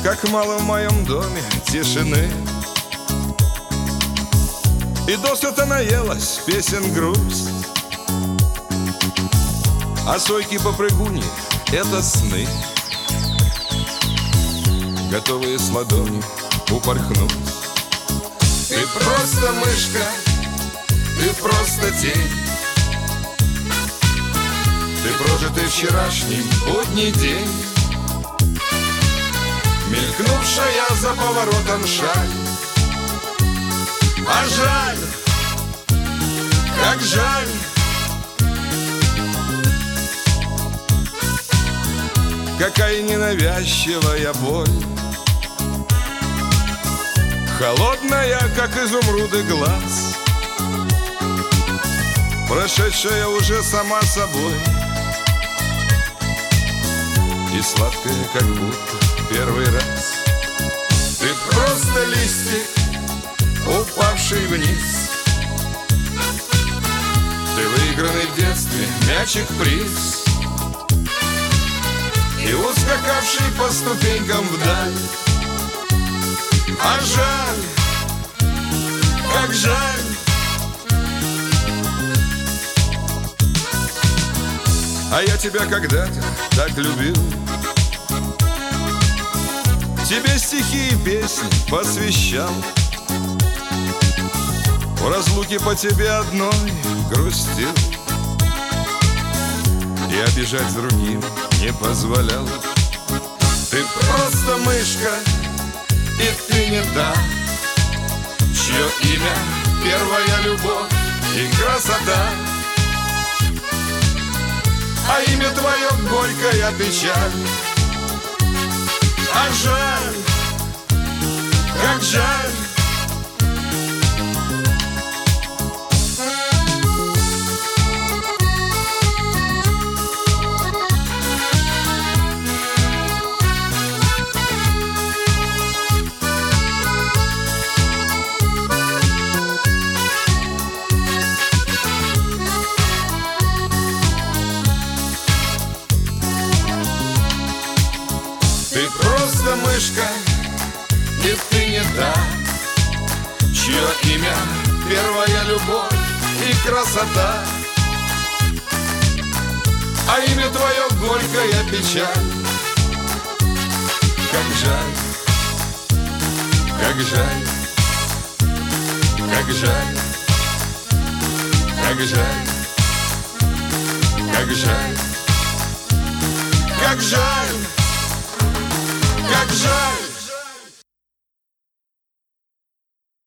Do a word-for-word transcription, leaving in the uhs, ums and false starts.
как мало в моем доме тишины. И досыта наелась песен грусть, а сойки попрыгуни — это сны, готовые с ладони упорхнуть. Ты просто мышка, ты просто тень, ты прожитый вчерашний будний день, мелькнувшая за поворотом шаль. А жаль, как жаль, какая ненавязчивая боль, холодная, как изумруды, глаз, прошедшая уже сама собой, и сладкая, как будто первый раз. Ты просто листик, упавший вниз, ты выигранный в детстве мячик-приз, и ускакавший по ступенькам вдаль. А жаль, как жаль, а я тебя когда-то так любил, тебе стихи и песни посвящал, в разлуке по тебе одной грустил, и обижать другим не позволял. Ты просто мышка, и ты не та, чье имя первая любовь и красота, а имя твое горькая печаль. А жаль, как жаль, ты просто мышка, и ты не та, чье имя первая любовь и красота, а имя твое горькая печаль. Как жаль, как жаль, как жаль, как жаль, как жаль, как жаль.